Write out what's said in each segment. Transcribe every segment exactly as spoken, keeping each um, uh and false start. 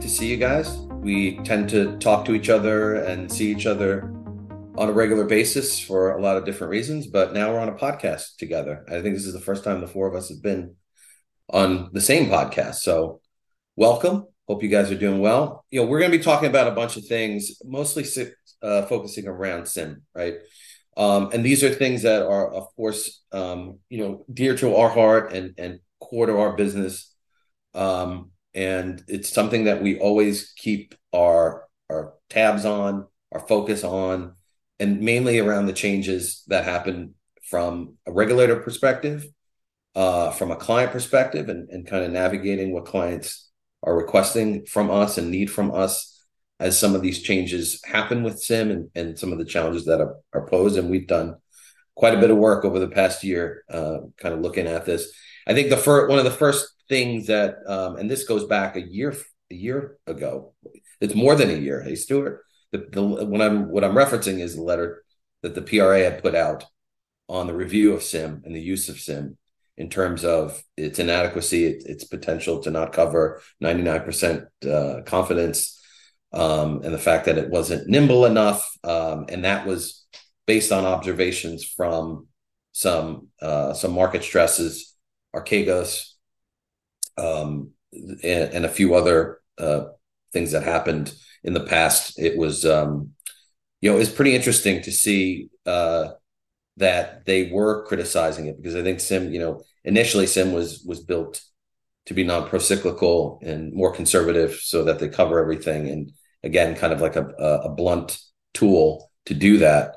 to see you guys. We tend to talk to each other and see each other on a regular basis for a lot of different reasons, but now we're on a podcast together. I think this is the first time the four of us have been on the same podcast. So welcome. Hope you guys are doing well. You know, we're going to be talking about a bunch of things, mostly uh, focusing around SIM, right? Um, and these are things that are, of course, um, you know, dear to our heart and and core to our business. Um, and it's something that we always keep our our tabs on, our focus on, and mainly around the changes that happen from a regulator perspective, uh, from a client perspective, and, and kind of navigating what clients are requesting from us and need from us as some of these changes happen with SIM and, and some of the challenges that are, are posed. And we've done quite a bit of work over the past year, uh, kind of looking at this. I think the first one of the first things that, um, and this goes back a year a year ago. It's more than a year. Hey, Stuart, the, the when I'm what I'm referencing is the letter that the P R A had put out on the review of SIM and the use of SIM in terms of its inadequacy, its, its potential to not cover ninety-nine percent uh, confidence, um, and the fact that it wasn't nimble enough, um, and that was based on observations from some uh, some market stresses, Archegos, um, and, and a few other uh, things that happened in the past. It was, um, you know, it's pretty interesting to see uh, that they were criticizing it, because I think SIM, you know, initially SIM was was built to be non-procyclical and more conservative so that they cover everything. And again, kind of like a, a blunt tool to do that.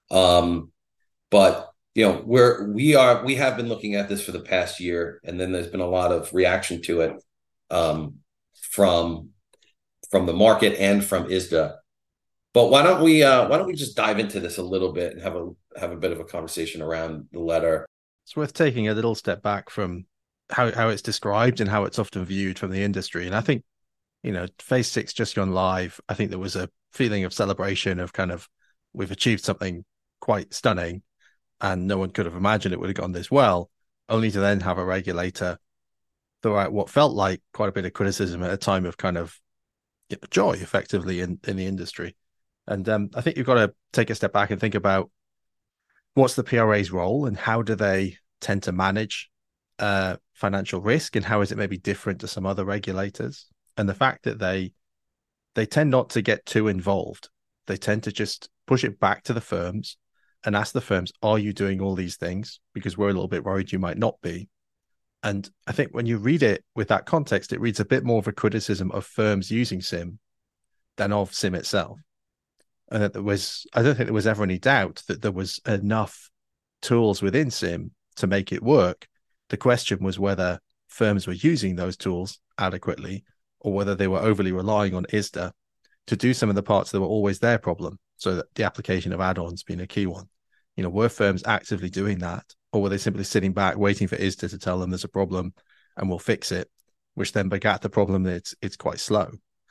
Um, but you know, we're we are we have been looking at this for the past year, and then there's been a lot of reaction to it um, from from the market and from I S D A. But why don't we uh, why don't we just dive into this a little bit and have a have a bit of a conversation around the letter? It's worth taking a little step back from how, how it's described and how it's often viewed from the industry. And I think, you know, phase six just gone live. I think there was a feeling of celebration of kind of, we've achieved something quite stunning, and no one could have imagined it would have gone this well, only to then have a regulator throw out what felt like quite a bit of criticism at a time of kind of, you know, joy, effectively, in, in the industry. And um, I think you've got to take a step back and think about what's the P R A's role and how do they tend to manage uh, financial risk, and how is it maybe different to some other regulators? And the fact that they they tend not to get too involved. They tend to just push it back to the firms and ask the firms, are you doing all these things? Because we're a little bit worried you might not be. And I think when you read it with that context, it reads a bit more of a criticism of firms using SIM than of SIM itself. And that there was, I don't think there was ever any doubt that there was enough tools within SIM to make it work. The question was whether firms were using those tools adequately, or whether they were overly relying on I S D A to do some of the parts that were always their problem. So that the application of add-ons being a key one. You know, were firms actively doing that, or were they simply sitting back waiting for I S D A to tell them there's a problem and we'll fix it, which then begat the problem that it's it's quite slow.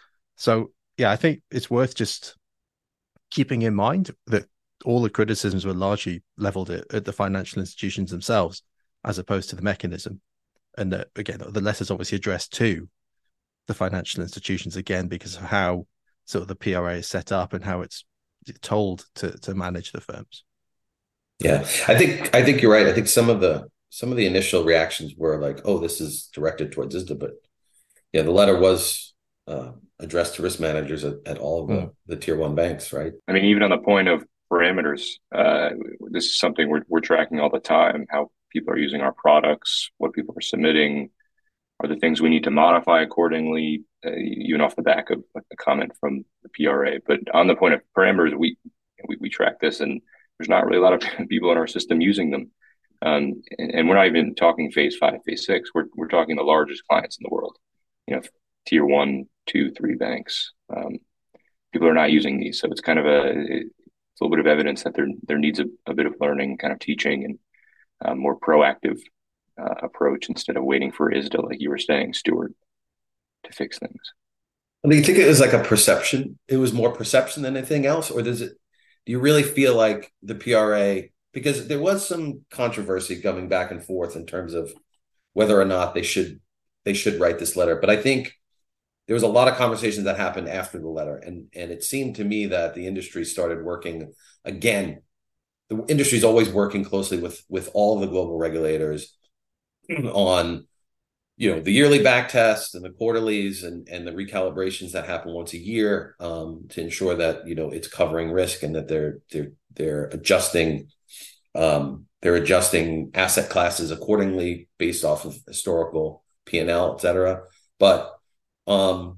So yeah, I think it's worth just keeping in mind that all the criticisms were largely leveled at, at the financial institutions themselves, as opposed to the mechanism. And that, again, the letter's obviously addressed to the financial institutions, again, because of how sort of the P R A is set up and how it's told to to manage the firms. Yeah, I think I think you're right. I think some of the some of the initial reactions were like, "Oh, this is directed towards I S D A," but yeah, the letter was uh, addressed to risk managers at, at all of the, Mm. the tier one banks, right? I mean, even on the point of parameters, uh, this is something we're we're tracking all the time. How people are using our products, what people are submitting, are the things we need to modify accordingly, uh, even off the back of a comment from the P R A. But on the point of parameters, we we, we track this, and there's not really a lot of people in our system using them. Um, and, and we're not even talking phase five, phase six. We're we're talking the largest clients in the world. You know, tier one, two, three banks. Um, people are not using these, so it's kind of a it's a little bit of evidence that there there needs a, a bit of learning, kind of teaching, and uh, more proactive uh, approach instead of waiting for I S D A, like you were saying, Stuart, to fix things. I mean, you think it was like a perception? It was more perception than anything else, or does it? Do you really feel like the P R A? Because there was some controversy going back and forth in terms of whether or not they should they should write this letter. But I think there was a lot of conversations that happened after the letter, and and it seemed to me that the industry started working again. The industry is always working closely with with all the global regulators on, you know, the yearly back test and the quarterlies and and the recalibrations that happen once a year, um, to ensure that, you know, it's covering risk and that they're they're they're adjusting um, they're adjusting asset classes accordingly based off of historical P and L, et cetera. But um,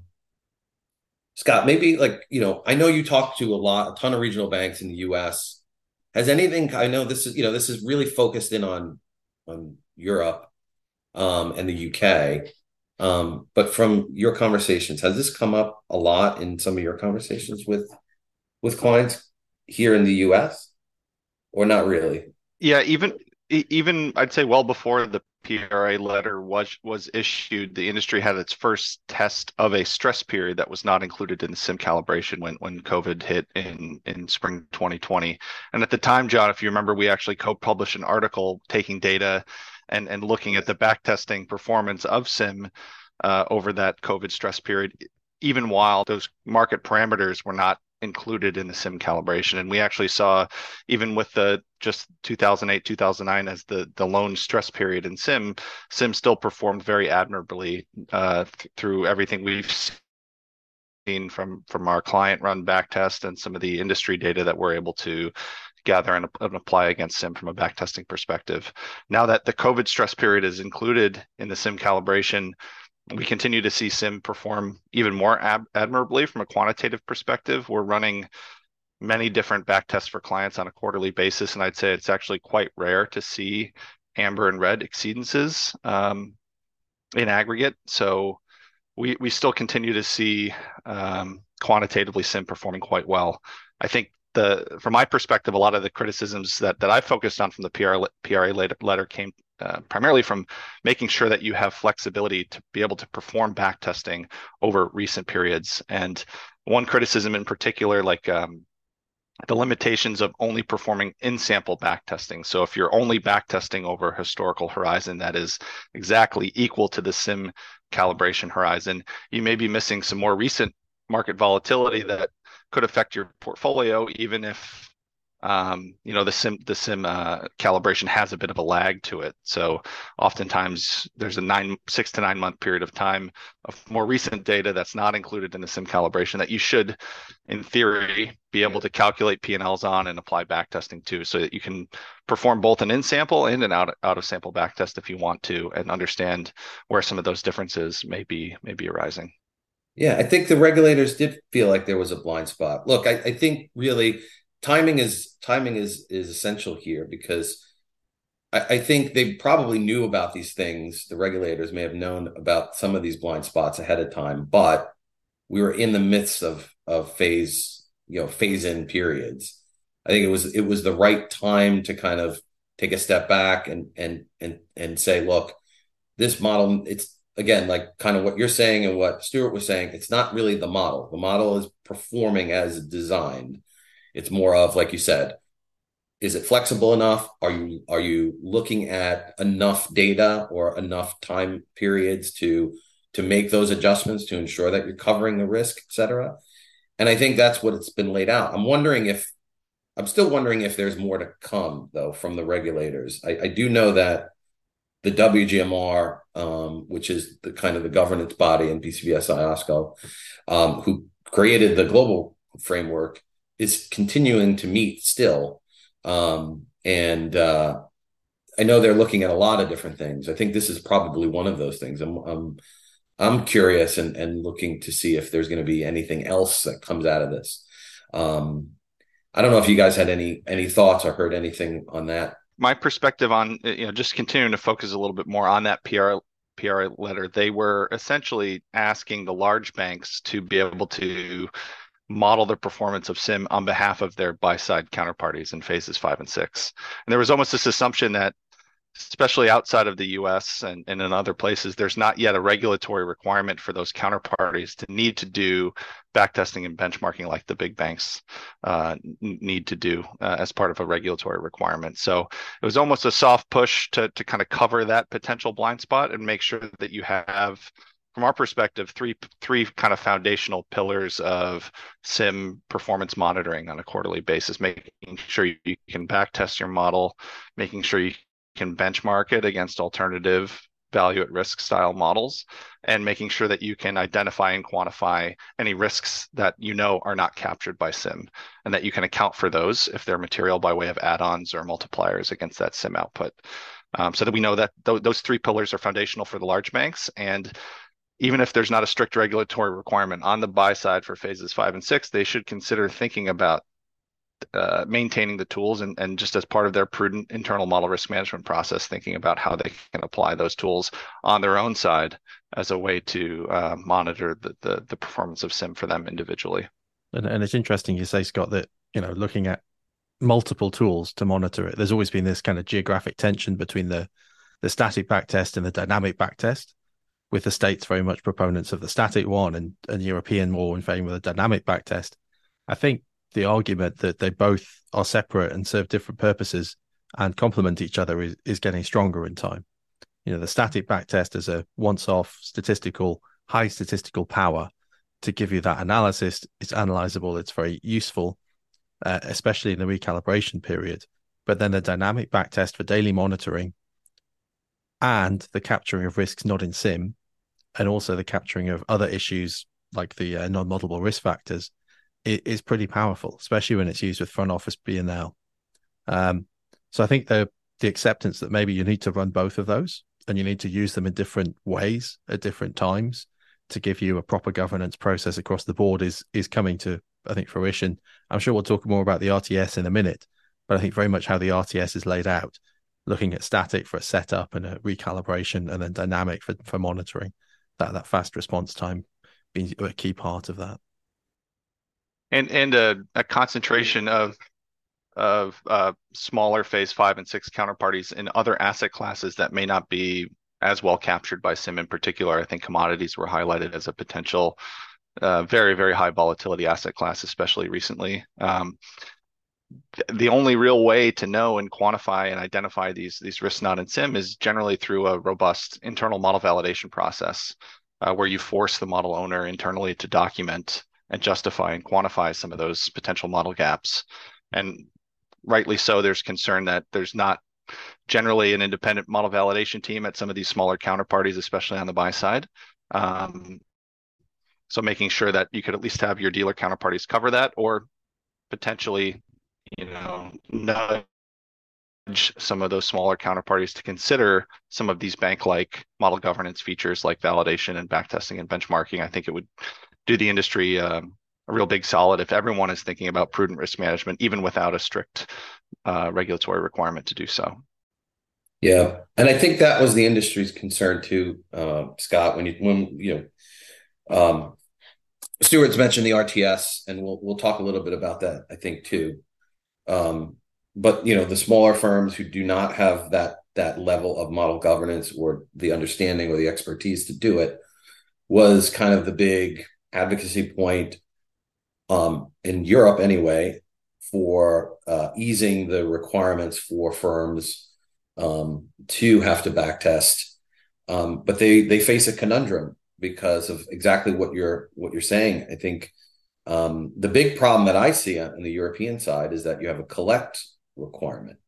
Scott, maybe, like, you know, I know you talk to a lot, a ton of regional banks in the U S. Has anything, I know this is, you know, this is really focused in on on Europe um, and the U K. Um, but from your conversations, has this come up a lot in some of your conversations with with clients here in the U S, or not really? Yeah, even e- even I'd say well before the P R A letter was was issued, the industry had its first test of a stress period that was not included in the SIM calibration when when COVID hit in in spring twenty twenty. And at the time, John, if you remember, we actually co-published an article taking data and and looking at the backtesting performance of SIM uh, over that COVID stress period, even while those market parameters were not included in the SIM calibration. And we actually saw, even with the just two thousand eight, two thousand nine as the the lone stress period in SIM, SIM still performed very admirably uh, th- through everything we've seen from from our client run backtest and some of the industry data that we're able to gather and, and apply against SIM from a backtesting perspective. Now that the COVID stress period is included in the SIM calibration, we continue to see SIM perform even more ab- admirably from a quantitative perspective. We're running many different back tests for clients on a quarterly basis, and I'd say it's actually quite rare to see amber and red exceedances um, in aggregate. So we we still continue to see um, quantitatively SIM performing quite well. I think the from my perspective, a lot of the criticisms that that I focused on from the P R, P R A letter came uh, primarily from making sure that you have flexibility to be able to perform back testing over recent periods. And one criticism in particular, like um, the limitations of only performing in-sample back testing. So if you're only back testing over a historical horizon that is exactly equal to the SIM calibration horizon, you may be missing some more recent market volatility that could affect your portfolio, even if um, you know the sim the sim uh, calibration has a bit of a lag to it. So oftentimes there's a nine six to nine month period of time of more recent data that's not included in the sim calibration that you should, in theory, be able to calculate P and Ls on and apply back testing to, so that you can perform both an in-sample and an out out of sample back test if you want to, and understand where some of those differences may be may be arising. Yeah, I think the regulators did feel like there was a blind spot. Look, I, I think really timing is timing is is essential here, because I, I think they probably knew about these things. The regulators may have known about some of these blind spots ahead of time, but we were in the midst of of phase, you know, phase in periods. I think it was it was the right time to kind of take a step back and and and and say, look, this model, it's, again, like kind of what you're saying and what Stuart was saying, it's not really the model. The model is performing as designed. It's more of, like you said, is it flexible enough? Are you are you looking at enough data or enough time periods to to make those adjustments to ensure that you're covering the risk, et cetera? And I think that's what it's been laid out. I'm wondering if I'm still wondering if there's more to come, though, from the regulators. I, I do know that the W G M R, um, which is the kind of the governance body in B C B S I OSCO, um, who created the global framework, is continuing to meet still. Um, and uh, I know they're looking at a lot of different things. I think this is probably one of those things. I'm I'm, I'm curious and, and looking to see if there's going to be anything else that comes out of this. Um, I don't know if you guys had any any thoughts or heard anything on that. My perspective on, you know, just continuing to focus a little bit more on that P R P R A letter, they were essentially asking the large banks to be able to model the performance of SIM on behalf of their buy-side counterparties in phases five and six. And there was almost this assumption that, especially outside of the U S and, and in other places, there's not yet a regulatory requirement for those counterparties to need to do backtesting and benchmarking like the big banks uh, need to do uh, as part of a regulatory requirement. So it was almost a soft push to to kind of cover that potential blind spot and make sure that you have from our perspective, three three kind of foundational pillars of SIM performance monitoring on a quarterly basis, making sure you, you can back test your model, making sure you can benchmark it against alternative value at risk style models, and making sure that you can identify and quantify any risks that you know are not captured by SIM, and that you can account for those if they're material by way of add-ons or multipliers against that SIM output. Um, so that we know that th- those three pillars are foundational for the large banks. And even if there's not a strict regulatory requirement on the buy side for phases five and six, they should consider thinking about uh, maintaining the tools and, and just as part of their prudent internal model risk management process, thinking about how they can apply those tools on their own side as a way to uh, monitor the, the the performance of SIM for them individually. And, and it's interesting you say, Scott, that, you know, looking at multiple tools to monitor it, there's always been this kind of geographic tension between the the static backtest and the dynamic backtest, with the States very much proponents of the static one and, and European more in favor of the dynamic backtest. I think the argument that they both are separate and serve different purposes and complement each other is, is getting stronger in time. You know, the static backtest is a once-off statistical, high statistical power to give you that analysis. It's analyzable, it's very useful, uh, especially in the recalibration period. But then the dynamic backtest for daily monitoring and the capturing of risks not in SIM, and also the capturing of other issues like the uh, non-modelable risk factors, it is pretty powerful, especially when it's used with front office P and L. Um, so I think the the acceptance that maybe you need to run both of those and you need to use them in different ways at different times to give you a proper governance process across the board is is coming to, I think, fruition. I'm sure we'll talk more about the R T S in a minute, but I think very much how the R T S is laid out, looking at static for a setup and a recalibration, and then dynamic for, for monitoring, that that fast response time being a key part of that. And and a, a concentration of of uh, smaller phase five and six counterparties in other asset classes that may not be as well captured by SIM in particular. I think commodities were highlighted as a potential uh, very, very high volatility asset class, especially recently. Um, the only real way to know and quantify and identify these these risks not in SIM is generally through a robust internal model validation process, uh, where you force the model owner internally to document and justify and quantify some of those potential model gaps. And rightly so, there's concern that there's not generally an independent model validation team at some of these smaller counterparties, especially on the buy side. Um, so making sure that you could at least have your dealer counterparties cover that, or potentially, you know, nudge some of those smaller counterparties to consider some of these bank-like model governance features like validation and backtesting and benchmarking. I think it would do the industry um, a real big solid if everyone is thinking about prudent risk management, even without a strict uh, regulatory requirement to do so. Yeah, and I think that was the industry's concern too, uh, Scott. When you when you know, um, Stuart's mentioned the R T S, and we'll we'll talk a little bit about that, I think, too. Um, but you know, the smaller firms who do not have that that level of model governance or the understanding or the expertise to do it was kind of the big advocacy point um, in Europe, anyway, for uh, easing the requirements for firms um, to have to backtest. Um, but they they face a conundrum because of exactly what you're what you're saying. I think um, the big problem that I see on, on the European side is that you have a collect requirement.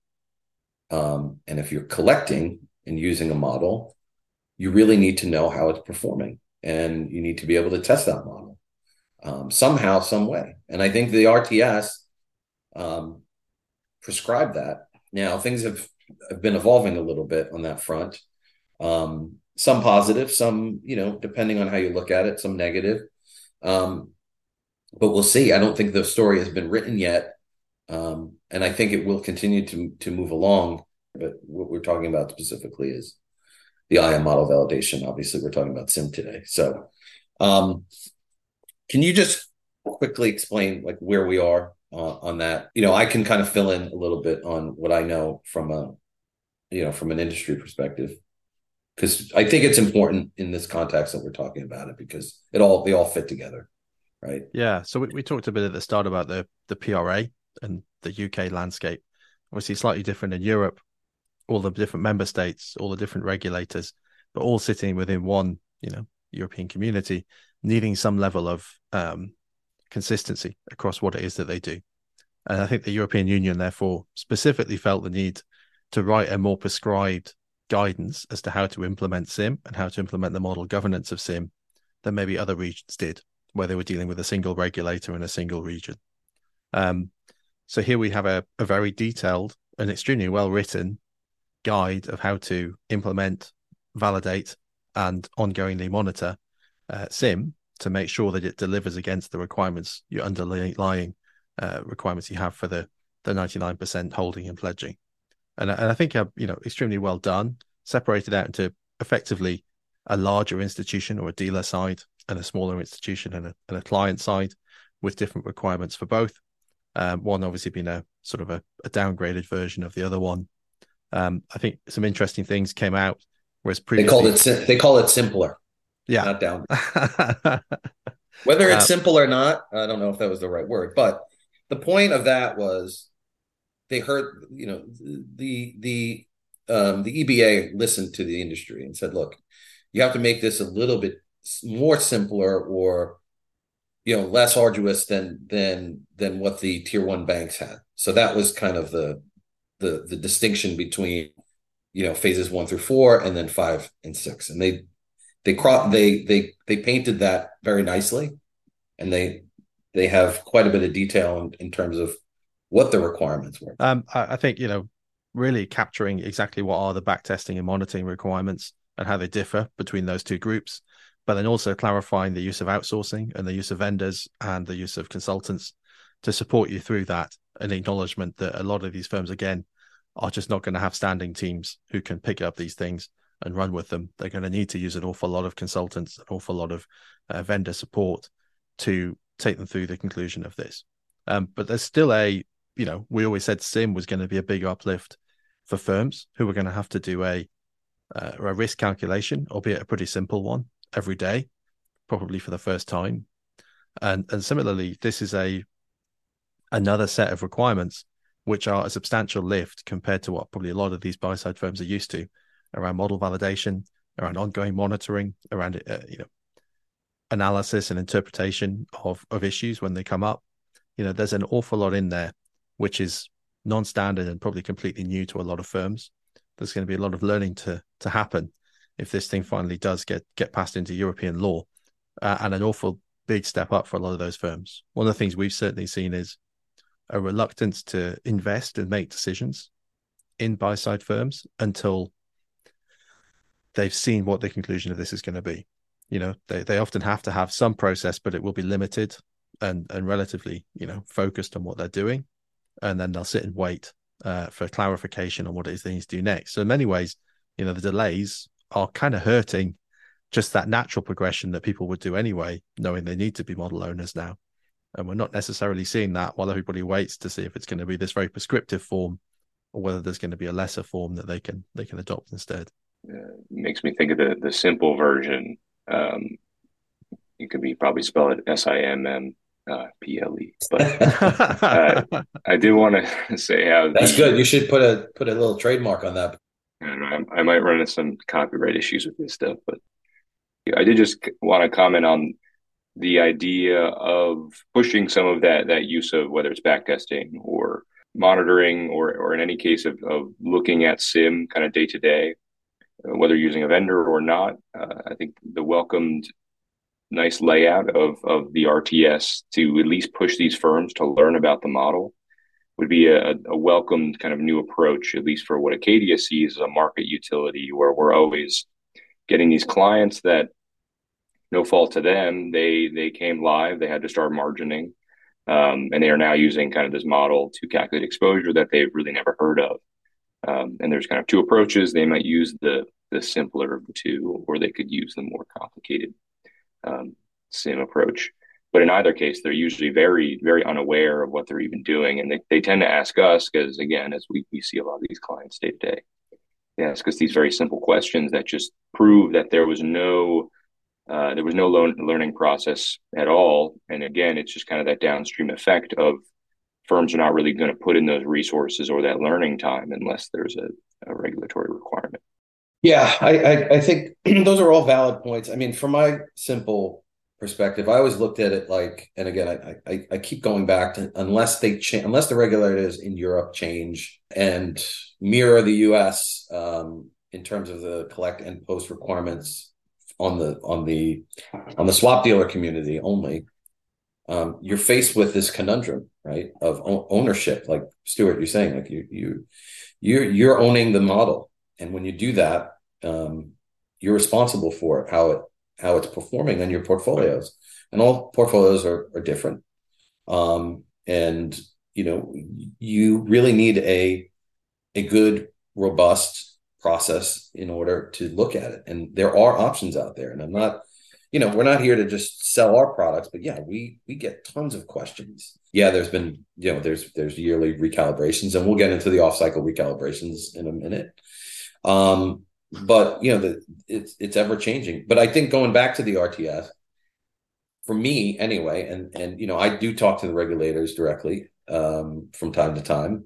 Um, and if you're collecting and using a model, you really need to know how it's performing, and you need to be able to test that model um, somehow, some way. And I think the R T S um, prescribed that. Now, things have, have been evolving a little bit on that front. Um, some positive, some, you know, depending on how you look at it, some negative. Um, but we'll see. I don't think the story has been written yet. Um, and I think it will continue to, to move along. But what we're talking about specifically is the I A M model validation. Obviously, we're talking about SIM today. So um, can you just quickly explain like where we are uh, on that? You know, I can kind of fill in a little bit on what I know from a, you know, from an industry perspective, because I think it's important in this context that we're talking about it, because it all, they all fit together, right? Yeah. So we, we talked a bit at the start about the, the P R A and the U K landscape. Obviously slightly different in Europe, all the different member states, all the different regulators, but all sitting within one, you know, European community needing some level of um, consistency across what it is that they do. And I think the European Union, therefore, specifically felt the need to write a more prescribed guidance as to how to implement SIM and how to implement the model governance of SIM than maybe other regions did, where they were dealing with a single regulator in a single region. Um, so here we have a, a very detailed and extremely well-written guide of how to implement, validate, and ongoingly monitor uh, SIM to make sure that it delivers against the requirements, your underlying uh, requirements you have for the, the ninety-nine percent holding and pledging. And, and I think, uh, you know, extremely well done, separated out into effectively a larger institution or a dealer side and a smaller institution and a, and a client side with different requirements for both. Um, one obviously being a sort of a, a downgraded version of the other one. Um, I think some interesting things came out, whereas previously they called it they call it simpler, yeah, not down. Whether it's uh, simple or not, I don't know if that was the right word, but the point of that was they heard, you know, the the um, the E B A listened to the industry and said, look, you have to make this a little bit more simpler or, you know, less arduous than than than what the tier one banks had. So that was kind of the the the distinction between, you know, phases one through four and then five and six. And they they cro- they they they painted that very nicely, and they they have quite a bit of detail in, in terms of what the requirements were. Um, I, I think, you know, really capturing exactly what are the backtesting and monitoring requirements and how they differ between those two groups, but then also clarifying the use of outsourcing and the use of vendors and the use of consultants to support you through that, an acknowledgement that a lot of these firms, again, are just not going to have standing teams who can pick up these things and run with them. They're going to need to use an awful lot of consultants, an awful lot of uh, vendor support to take them through the conclusion of this. Um, but there's still a, you know, we always said SIM was going to be a big uplift for firms who were going to have to do a, uh, a risk calculation, albeit a pretty simple one, every day, probably for the first time. And and similarly, this is a another set of requirements which are a substantial lift compared to what probably a lot of these buy-side firms are used to around model validation, around ongoing monitoring, around uh, you know, analysis and interpretation of, of issues when they come up. You know, there's an awful lot in there, which is non-standard and probably completely new to a lot of firms. There's going to be a lot of learning to to happen if this thing finally does get, get passed into European law, uh, and an awful big step up for a lot of those firms. One of the things we've certainly seen is a reluctance to invest and make decisions in buy-side firms until they've seen what the conclusion of this is going to be. You know, they, they often have to have some process, but it will be limited and, and relatively, you know, focused on what they're doing. And then they'll sit and wait uh, for clarification on what it is they need to do next. So in many ways, you know, the delays are kind of hurting just that natural progression that people would do anyway, knowing they need to be model owners now. And we're not necessarily seeing that while everybody waits to see if it's going to be this very prescriptive form or whether there's going to be a lesser form that they can they can adopt instead. Uh, makes me think of the the simple version. Um, it could be probably spelled S I M M P L E. But uh, I do want to say how that's the, good. You should put a put a little trademark on that. I don't know, I, I might run into some copyright issues with this stuff, but I did just want to comment on the idea of pushing some of that that use of whether it's backtesting or monitoring or or in any case of, of looking at SIM kind of day to day, whether using a vendor or not. Uh, I think the welcomed nice layout of of the R T S to at least push these firms to learn about the model would be a, a welcomed kind of new approach, at least for what Acadia sees as a market utility, where we're always getting these clients that, no fault to them, they they came live, they had to start margining, um, and they are now using kind of this model to calculate exposure that they've really never heard of. Um, and there's kind of two approaches. They might use the the simpler of the two, or they could use the more complicated um, SIM approach. But in either case, they're usually very, very unaware of what they're even doing. And they, they tend to ask us, because again, as we, we see a lot of these clients day to day, they ask us these very simple questions that just prove that there was no Uh, there was no lo- learning process at all. And again, it's just kind of that downstream effect of firms are not really going to put in those resources or that learning time unless there's a, a regulatory requirement. Yeah, I, I, I think those are all valid points. I mean, from my simple perspective, I always looked at it like, and again, I, I, I keep going back to unless they change, unless the regulators in Europe change and mirror the U S um, in terms of the collect and post requirements on the on the on the swap dealer community only, um, you're faced with this conundrum, right, of o- ownership. Like Stuart, you're saying, like you you you're you're owning the model, and when you do that, um, you're responsible for it, how it how it's performing on your portfolios, and all portfolios are are different. Um, and you know, you really need a a good, robust process in order to look at it. And there are options out there. And I'm not, you know, we're not here to just sell our products, but yeah, we we get tons of questions. Yeah, there's been, you know, there's there's yearly recalibrations, and we'll get into the off-cycle recalibrations in a minute. Um, but you know, the, it's it's ever changing. But I think going back to the R T S, for me anyway, and and you know, I do talk to the regulators directly um, from time to time.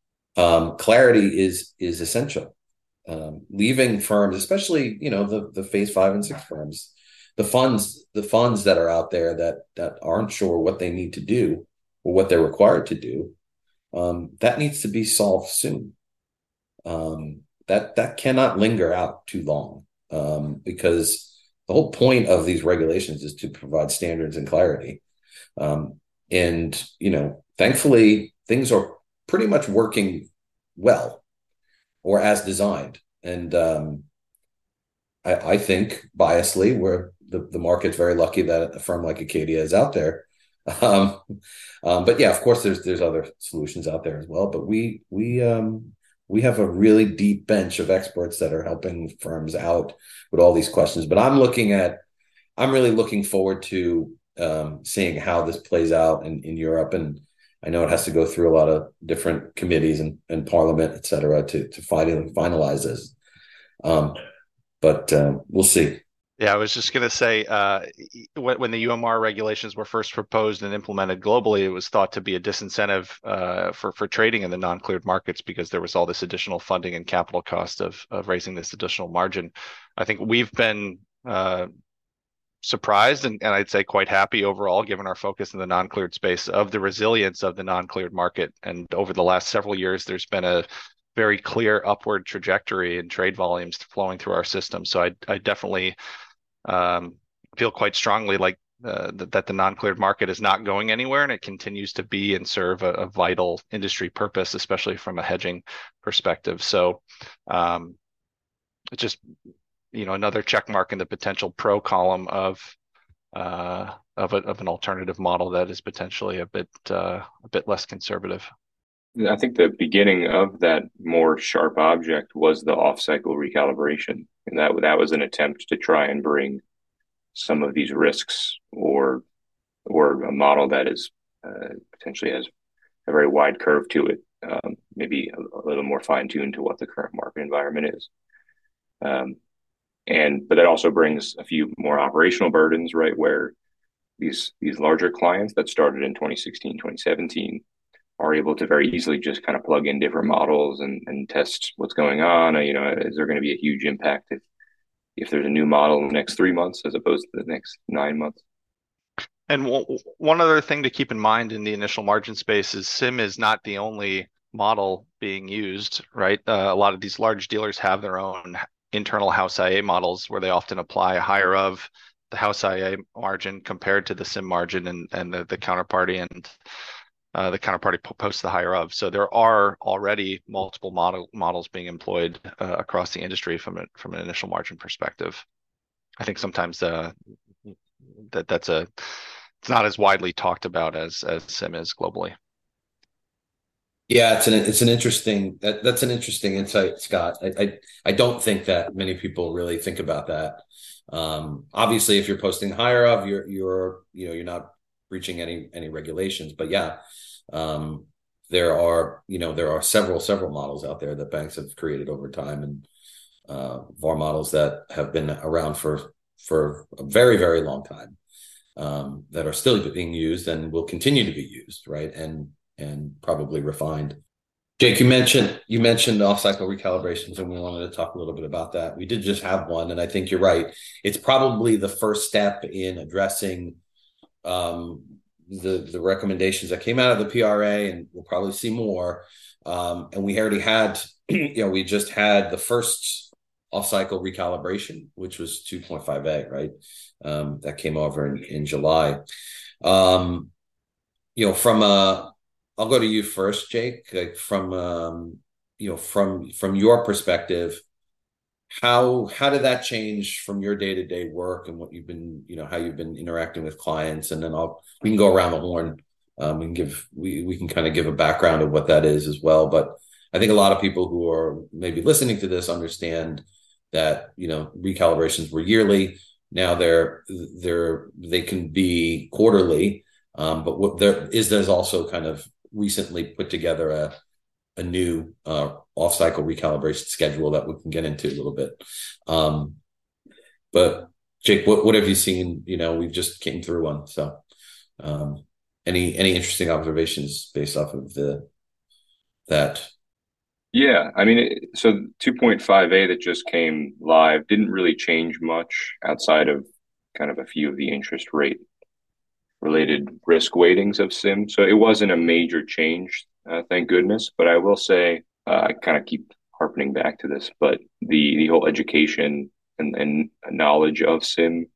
Um, clarity is is essential. Um, leaving firms, especially you know the the phase five and six firms, the funds the funds that are out there that that aren't sure what they need to do or what they're required to do, um, that needs to be solved soon. Um, that that cannot linger out too long um, because the whole point of these regulations is to provide standards and clarity. Um, and you know, thankfully, things are pretty much working well or as designed. And um, I, I think biasly, we're the, the market's very lucky that a firm like Acadia is out there. Um, um, but yeah, of course, there's there's other solutions out there as well. But we we um, we have a really deep bench of experts that are helping firms out with all these questions. But I'm looking at I'm really looking forward to um, seeing how this plays out in, in Europe. And I know it has to go through a lot of different committees and, and parliament, et cetera, to, to finally finalize this. Um, but uh, we'll see. Yeah, I was just going to say, uh, when, when the U M R regulations were first proposed and implemented globally, it was thought to be a disincentive uh, for for trading in the non-cleared markets because there was all this additional funding and capital cost of of raising this additional margin. I think we've been uh, surprised and, and I'd say quite happy overall, given our focus in the non-cleared space, of the resilience of the non-cleared market. And over the last several years, there's been a very clear upward trajectory in trade volumes flowing through our system. So I, I definitely um, feel quite strongly like uh, that, that the non-cleared market is not going anywhere, and it continues to be and serve a, a vital industry purpose, especially from a hedging perspective. So um, it's just, you know, another check mark in the potential pro column of uh, of, a, of an alternative model that is potentially a bit uh, a bit less conservative. I think the beginning of that more sharp object was the off-cycle recalibration, and that that was an attempt to try and bring some of these risks or or a model that is uh, potentially has a very wide curve to it, um, maybe a, a little more fine-tuned to what the current market environment is. Um, and but that also brings a few more operational burdens, right? Where these these larger clients that started in twenty sixteen, twenty seventeen are able to very easily just kind of plug in different models and, and test what's going on. You know, is there going to be a huge impact if if there's a new model in the next three months as opposed to the next nine months? And w- one other thing to keep in mind in the initial margin space is S I M is not the only model being used, right? Uh, a lot of these large dealers have their own internal house I A models where they often apply a higher of the house I A margin compared to the S I M margin, and, and the, the counterparty and uh, the counterparty posts the higher of. So there are already multiple model models being employed uh, across the industry from a, from an initial margin perspective. I think sometimes uh, that that's a it's not as widely talked about as as S I M is globally. Yeah, it's an it's an interesting that that's an interesting insight, Scott. I I, I don't think that many people really think about that. Um, obviously, if you're posting higher of, you're you're you know you're not breaching any any regulations. But yeah, um, there are you know there are several several models out there that banks have created over time, and uh, V A R models that have been around for for a very very long time, um, that are still being used and will continue to be used, right? And and probably refined. Jake, you mentioned you mentioned off-cycle recalibrations, and we wanted to talk a little bit about that. We did just have one, and I think you're right. It's probably the first step in addressing um, the the recommendations that came out of the P R A, and we'll probably see more. Um, and we already had, you know, we just had the first off-cycle recalibration, which was two point five A, right? Um, that came over in, in July. Um, you know, from a I'll go to you first, Jake. Like from um, you know, from from your perspective, how how did that change from your day to day work and what you've been, you know, how you've been interacting with clients? And then I'll we can go around the horn. Um, and give we we can kind of give a background of what that is as well. But I think a lot of people who are maybe listening to this understand that, you know, recalibrations were yearly. Now they're they're they can be quarterly. Um, but what there is there's also kind of recently put together a a new uh, off-cycle recalibration schedule that we can get into a little bit. Um, but Jake, what what have you seen? You know, we've just came through one. So um, any any interesting observations based off of the that? Yeah, I mean, it, so two point five A that just came live didn't really change much outside of kind of a few of the interest rate related risk weightings of SIM. So it wasn't a major change, uh, thank goodness. But I will say, uh, I kind of keep harpening back to this, but the the whole education and, and knowledge of SIM,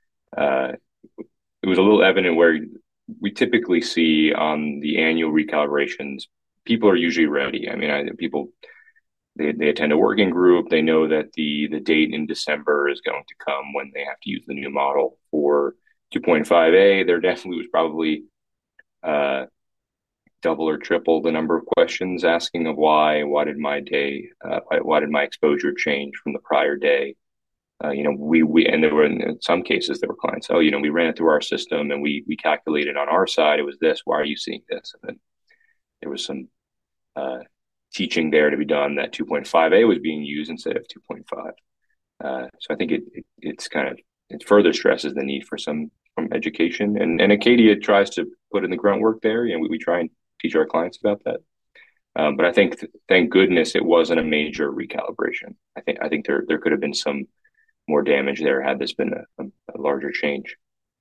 uh, it was a little evident where we typically see on the annual recalibrations, people are usually ready. I mean, I, people they, they attend a working group. They know that the the date in December is going to come when they have to use the new model for two point five A. There definitely was probably uh, double or triple the number of questions asking of why, why did my day, uh, why, why did my exposure change from the prior day? Uh, you know, we we and there were in some cases there were clients. Oh, you know, we ran it through our system and we we calculated on our side. It was this. Why are you seeing this? And then there was some uh, teaching there to be done that two point five A was being used instead of two point five. Uh, so I think it, it it's kind of it further stresses the need for some from education, and and Acadia tries to put in the grunt work there. You know, we, we try and teach our clients about that. Um, but I think th- thank goodness it wasn't a major recalibration. I think I think there there could have been some more damage there had this been a, a, a larger change.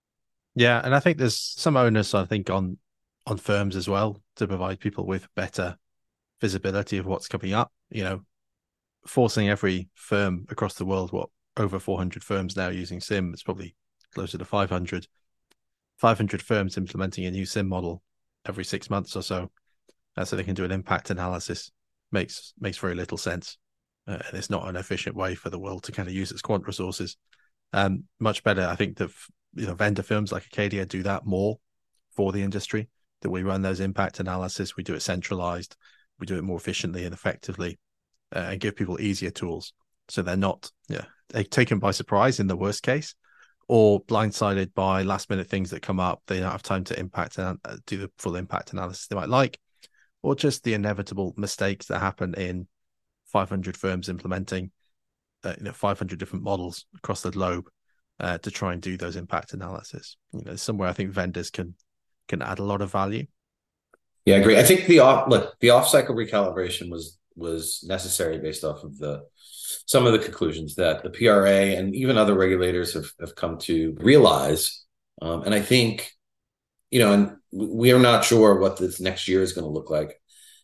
Yeah, and I think there's some onus, I think, on on firms as well to provide people with better visibility of what's coming up. You know, forcing every firm across the world, what, over four hundred firms now using SIM, it's probably closer to five hundred, five hundred firms implementing a new SIM model every six months or so, uh, so they can do an impact analysis. Makes makes very little sense, uh, and it's not an efficient way for the world to kind of use its quant resources. Um, much better, I think, that you know vendor firms like Acadia do that more for the industry. That we run those impact analysis, we do it centralized, we do it more efficiently and effectively, uh, and give people easier tools so they're not yeah taken by surprise in the worst case, or blindsided by last minute things that come up. They don't have time to impact and uh, do the full impact analysis they might like, or just the inevitable mistakes that happen in five hundred firms implementing uh, you know five hundred different models across the globe uh, to try and do those impact analysis. You know, somewhere I think vendors can can add a lot of value. Yeah, I agree. I think the off look the off cycle recalibration was was necessary based off of the some of the conclusions that the P R A and even other regulators have, have come to realize. Um, and I think, you know, and we are not sure what this next year is going to look like.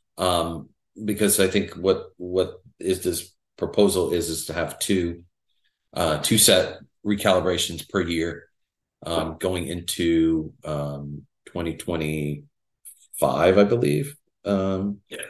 Um, because I think what what is this proposal is is to have two uh, two set recalibrations per year um, going into um, twenty twenty-five, I believe. Um, yeah.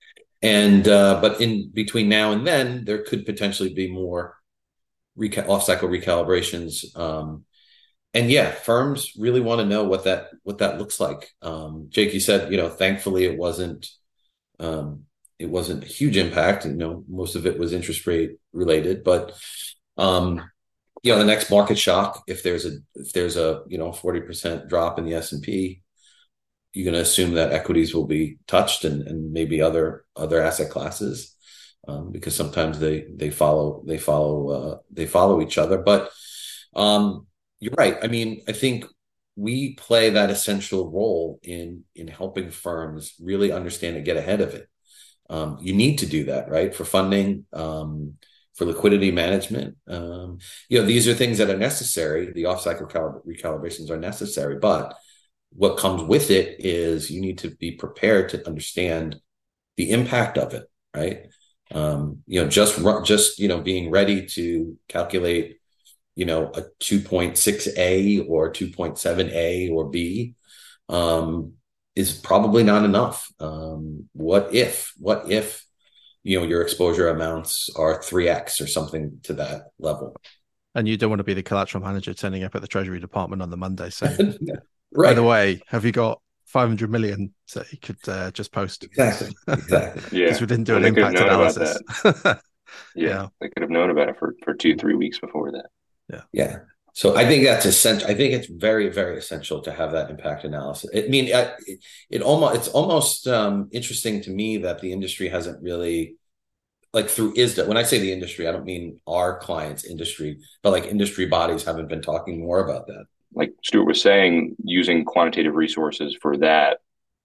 And uh, but in between now and then, there could potentially be more reca- off-cycle recalibrations. Um, and yeah, firms really want to know what that what that looks like. Um, Jake, you said, you know, thankfully it wasn't um, it wasn't a huge impact. You know, most of it was interest rate related, but um, you know, the next market shock, if there's a if there's a you know forty percent drop in the S and P, you're going to assume that equities will be touched and, and maybe other other asset classes, um, because sometimes they they follow they follow uh, they follow each other. But um, you're right. I mean, I think we play that essential role in in helping firms really understand and get ahead of it. Um, you need to do that, right? For funding, um, for liquidity management. Um, you know, these are things that are necessary. The off-cycle cal- recalibrations are necessary, but what comes with it is you need to be prepared to understand the impact of it, right? Um, you know, just just you know, being ready to calculate, you know, a two point six A or two point seven A or B um, is probably not enough. Um, what if? What if? You know, your exposure amounts are three X or something to that level. And you don't want to be the collateral manager turning up at the Treasury Department on the Monday saying, right. By the way, have you got five hundred million that you could uh, just post? Exactly. Exactly. Yeah. Because we didn't do and an they could have impact known analysis. about that. yeah. yeah. They could have known about it for, for two, three weeks before that. Yeah. Yeah. So I think that's essential. I think it's very, very essential to have that impact analysis. I mean, it, it almost it's almost um, interesting to me that the industry hasn't really, like through I S D A. When I say the industry, I don't mean our clients' industry, but like industry bodies haven't been talking more about that. Like Stuart was saying, using quantitative resources for that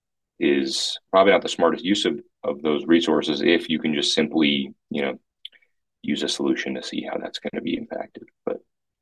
is probably not the smartest use of, of those resources if you can just simply, you know, use a solution to see how that's going to be impacted. But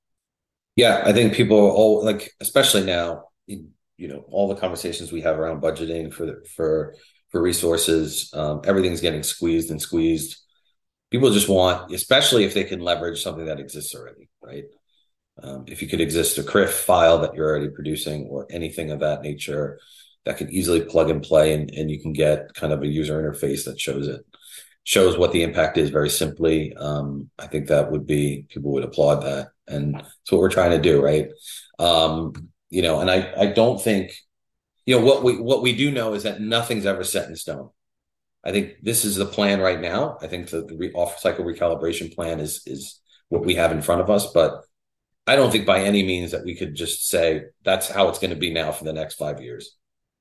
yeah, I think people are all like, especially now, you know, all the conversations we have around budgeting for for for resources, um, everything's getting squeezed and squeezed. People just want, especially if they can leverage something that exists already, right? Um, if you could exist a C R I F file that you're already producing or anything of that nature that can easily plug and play, and, and you can get kind of a user interface that shows it, shows what the impact is very simply. Um, I think that would be, people would applaud that. And that's what we're trying to do, right? Um, you know, and I, I don't think, you know, what we what we do know is that nothing's ever set in stone. I think this is the plan right now. I think the, the re- off-cycle recalibration plan is is what we have in front of us, but I don't think by any means that we could just say that's how it's going to be now for the next five years.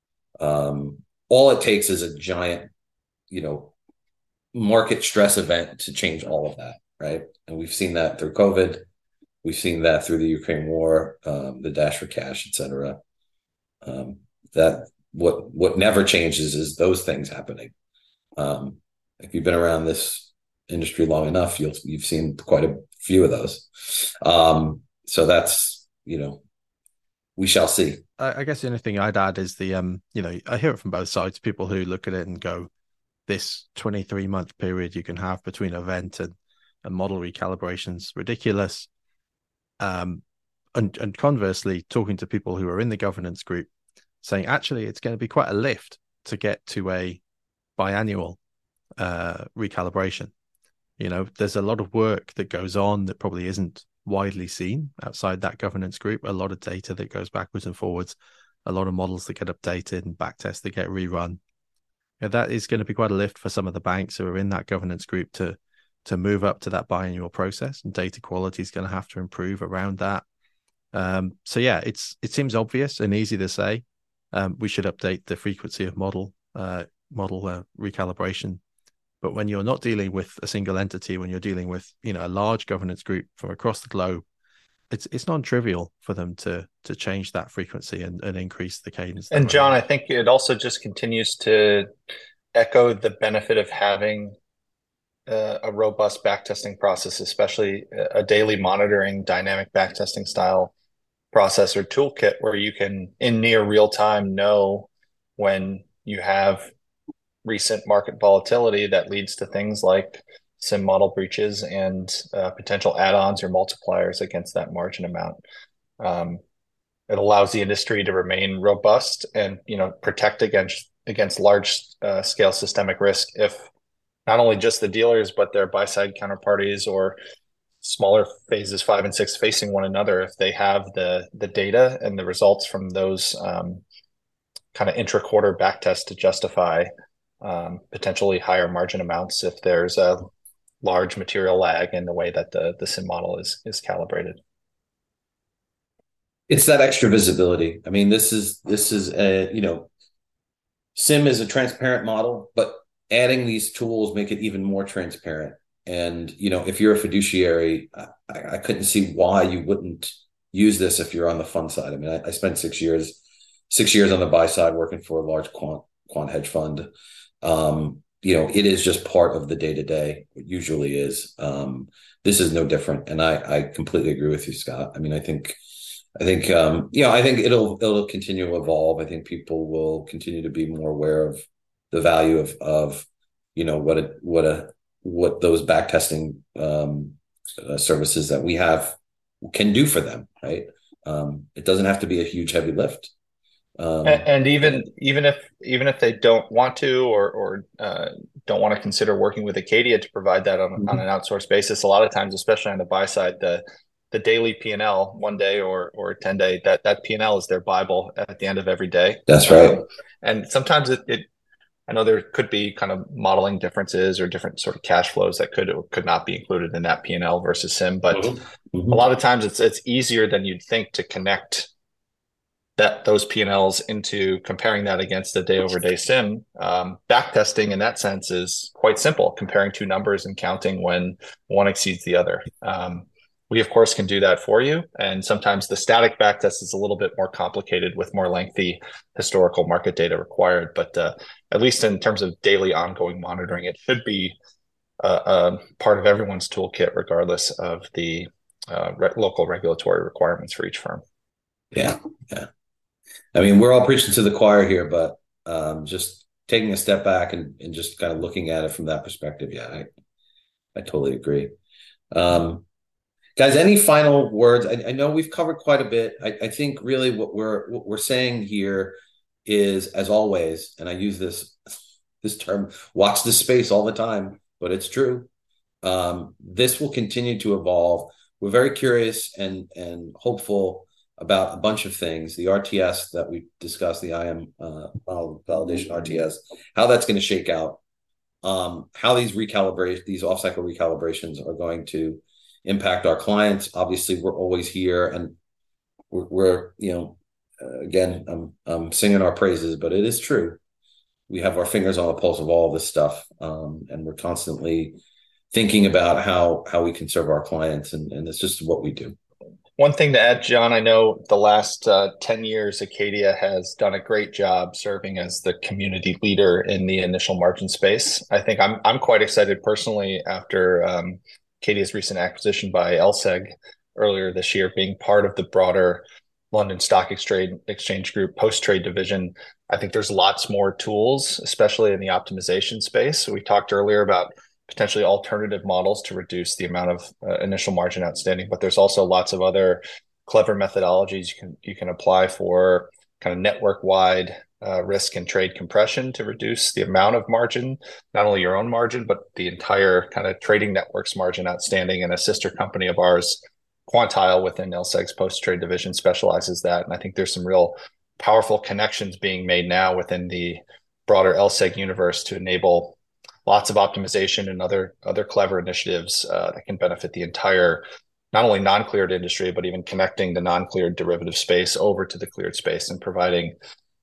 Um, all it takes is a giant, you know, market stress event to change all of that, right? And we've seen that through COVID. We've seen that through the Ukraine war, um, the dash for cash, et cetera. Um, that what what never changes is those things happening. Um, if you've been around this industry long enough, you'll you've seen quite a few of those. Um, so that's, you know, we shall see. I, I guess the only thing I'd add is the um, you know, I hear it from both sides. People who look at it and go, this twenty-three month period you can have between event and, and model recalibrations ridiculous. Um, and, and conversely, talking to people who are in the governance group, saying actually it's going to be quite a lift to get to a biannual uh, recalibration. You know, there's a lot of work that goes on that probably isn't widely seen outside that governance group. A lot of data that goes backwards and forwards, a lot of models that get updated and backtests that get rerun. You know, that is going to be quite a lift for some of the banks who are in that governance group to to move up to that biannual process, and data quality is going to have to improve around that. Um, so yeah, it's it seems obvious and easy to say. Um, we should update the frequency of model uh, model uh, recalibration, but when you're not dealing with a single entity, when you're dealing with, you know, a large governance group from across the globe, it's it's non-trivial for them to to change that frequency and, and increase the cadence. And John, I think it also just continues to echo the benefit of having uh, a robust backtesting process, especially a daily monitoring dynamic backtesting style process or toolkit where you can in near real time know when you have recent market volatility that leads to things like SIM model breaches and uh, potential add-ons or multipliers against that margin amount. Um, it allows the industry to remain robust and, you know, protect against against large uh, scale systemic risk if not only just the dealers but their buy-side counterparties or smaller phases five and six facing one another, if they have the the data and the results from those um, kind of intra-quarter backtests to justify um, potentially higher margin amounts if there's a large material lag in the way that the the SIM model is is calibrated. It's that extra visibility. I mean, this is this is a, you know, SIM is a transparent model, but adding these tools make it even more transparent. And, you know, if you're a fiduciary, I, I couldn't see why you wouldn't use this if you're on the fund side. I mean, I, I spent six years, six years on the buy side working for a large quant quant hedge fund. Um, you know, it is just part of the day to day. It usually is. Um, this is no different, and I I completely agree with you, Scott. I mean, I think. I think um, you know, I think it'll it'll continue to evolve. I think people will continue to be more aware of the value of of you know what a what a what those back testing um, uh, services that we have can do for them. Right? Um, it doesn't have to be a huge heavy lift. Um, and, and even and, even if even if they don't want to or or uh, don't want to consider working with Acadia to provide that on, mm-hmm. on an outsourced basis, a lot of times, especially on the buy side, the the daily P and L one day or or ten day, that that P and L is their Bible at the end of every day. That's right. Um, and sometimes it, it, I know there could be kind of modeling differences or different sort of cash flows that could or could not be included in that P and L versus S I M. But mm-hmm. Mm-hmm. a lot of times it's it's easier than you'd think to connect that those P and Ls into comparing that against a day over day S I M. Um, back testing in that sense is quite simple, comparing two numbers and counting when one exceeds the other. Um, We, of course, can do that for you. And sometimes the static backtest is a little bit more complicated with more lengthy historical market data required. But uh, at least in terms of daily ongoing monitoring, it should be uh, a part of everyone's toolkit, regardless of the uh, re- local regulatory requirements for each firm. Yeah, yeah. I mean, we're all preaching to the choir here, but um, just taking a step back and, and just kind of looking at it from that perspective, yeah, I, I totally agree. Um, Guys, any final words? I, I know we've covered quite a bit. I, I think really what we're what we're saying here is, as always, and I use this this term, watch this space all the time, but it's true. Um, this will continue to evolve. We're very curious and and hopeful about a bunch of things. The R T S that we discussed, the I M uh, validation R T S, how that's going to shake out, um, how these recalibrate these off-cycle recalibrations are going to impact our clients. Obviously, we're always here, and we're, we're you know, uh, again, I'm I'm singing our praises, but it is true. We have our fingers on the pulse of all this stuff, um, and we're constantly thinking about how how we can serve our clients, and, and it's just what we do. One thing to add, John, I know the last uh, ten years, Acadia has done a great job serving as the community leader in the initial margin space. I think I'm I'm quite excited personally after um, Acadia's recent acquisition by L S E G earlier this year, being part of the broader London Stock Exchange, Exchange Group post-trade division. I think there's lots more tools, especially in the optimization space. We talked earlier about potentially alternative models to reduce the amount of uh, initial margin outstanding, but there's also lots of other clever methodologies you can you can apply for kind of network-wide Uh, risk and trade compression to reduce the amount of margin, not only your own margin, but the entire kind of trading network's margin outstanding. And a sister company of ours, Quantile, within L S E G's post-trade division, specializes that. And I think there's some real powerful connections being made now within the broader L S E G universe to enable lots of optimization and other other clever initiatives uh, that can benefit the entire, not only non-cleared industry, but even connecting the non-cleared derivative space over to the cleared space and providing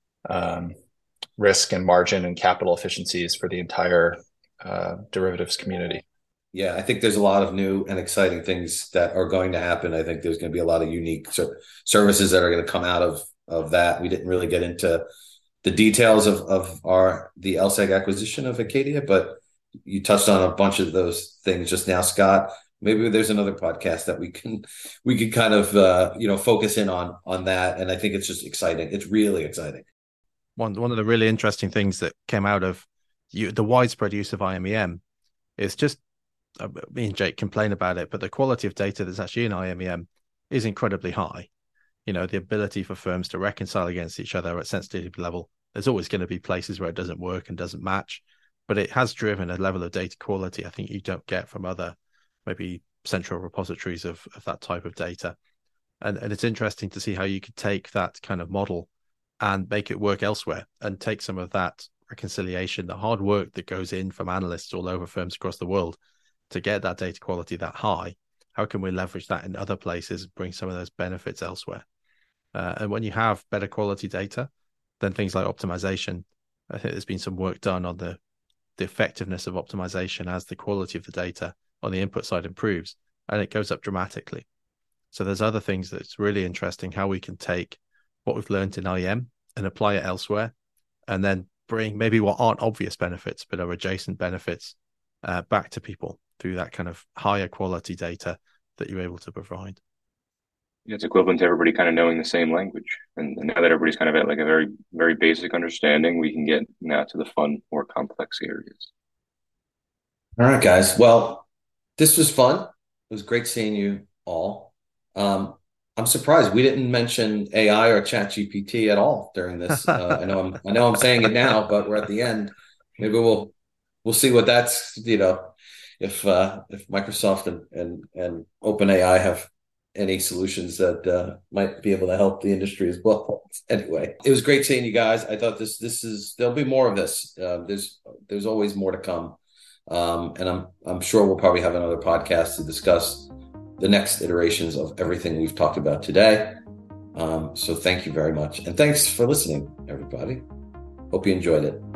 um, risk and margin and capital efficiencies for the entire uh, derivatives community. Yeah, I think there's a lot of new and exciting things that are going to happen. I think there's going to be a lot of unique ser- services that are going to come out of of that. We didn't really get into the details of of our the L S E G acquisition of Acadia, but you touched on a bunch of those things just now, Scott. Maybe there's another podcast that we can we could kind of uh, you know focus in on on that. And I think it's just exciting. It's really exciting. One one of the really interesting things that came out of you, the widespread use of I M E M is just, uh, me and Jake complain about it, but the quality of data that's actually in I M E M is incredibly high. You know, the ability for firms to reconcile against each other at sensitivity level. There's always going to be places where it doesn't work and doesn't match, but it has driven a level of data quality I think you don't get from other maybe central repositories of, of that type of data. And, and it's interesting to see how you could take that kind of model and make it work elsewhere and take some of that reconciliation, the hard work that goes in from analysts all over firms across the world to get that data quality that high. How can we leverage that in other places, bring some of those benefits elsewhere? Uh, and when you have better quality data, then things like optimization, I think there's been some work done on the, the effectiveness of optimization as the quality of the data on the input side improves, and it goes up dramatically. So there's other things that's really interesting, how we can take what we've learned in I E M and apply it elsewhere, and then bring maybe what aren't obvious benefits, but are adjacent benefits uh, back to people through that kind of higher quality data that you're able to provide. It's equivalent to everybody kind of knowing the same language. And now that everybody's kind of at like a very, very basic understanding, we can get now to the fun, more complex areas. All right, guys. Well, this was fun. It was great seeing you all. Um, I'm surprised we didn't mention A I or ChatGPT at all during this. Uh, I know I'm, I know I'm saying it now, but we're at the end. Maybe we'll, we'll see what that's, you know, if, uh, if Microsoft and, and, and OpenAI have any solutions that uh, might be able to help the industry as well. Anyway, it was great seeing you guys. I thought this, this is, there'll be more of this. Uh, there's, there's always more to come. Um, and I'm, I'm sure we'll probably have another podcast to discuss the next iterations of everything we've talked about today. Um, so thank you very much. And thanks for listening, everybody. Hope you enjoyed it.